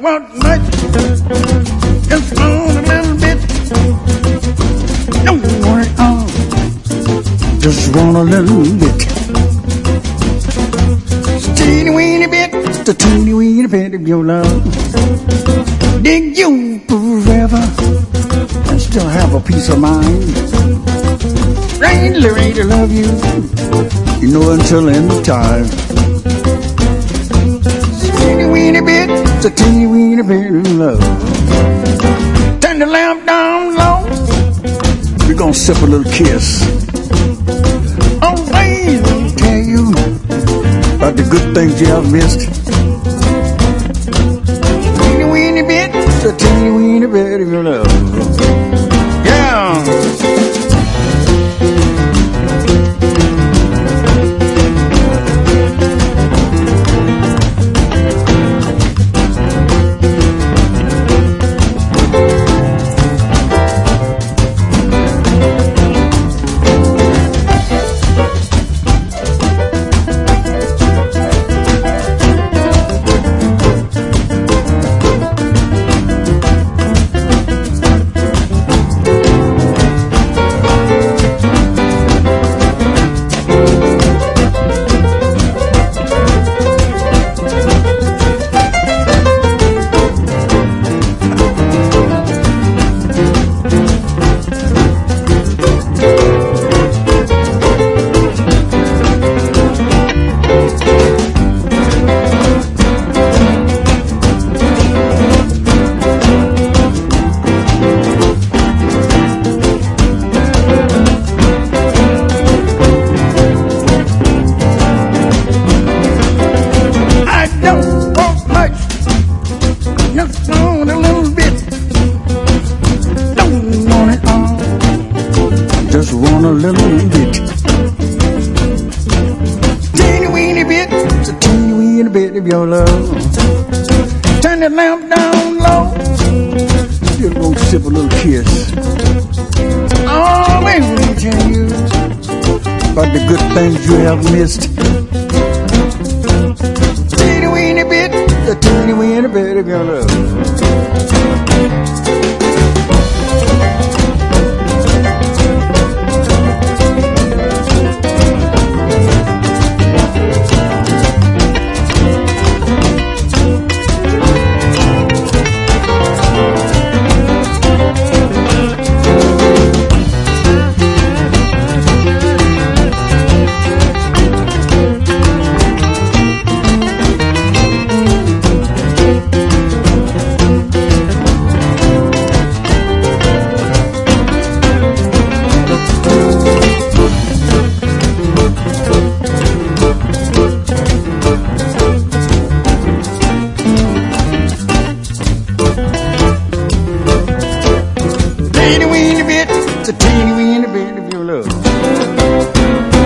want much, just want a little bit. Don't want it all, just want a little bit. Just a teeny weeny bit, just a teeny weeny bit of your love. Dig you forever and still have a peace of mind. Ready to love you, you know, until end of time. Teeny weeny bit, it's a teeny weeny bit of love. Turn the lamp down low, we're gonna sip a little kiss. Always gonna tell you about the good things you have missed. Teeny weeny bit, it's a teeny weeny bit of your love. Yeah. Just want a little bit. Teeny weeny bit, it's a teeny weeny bit of your love. Turn the lamp down low, still gonna sip a little kiss. Always gonna tell you about the good things you have missed. Teeny weeny bit, it's a teeny weeny bit of your love. Teeny weeny bit, it's a teeny weeny bit of your love.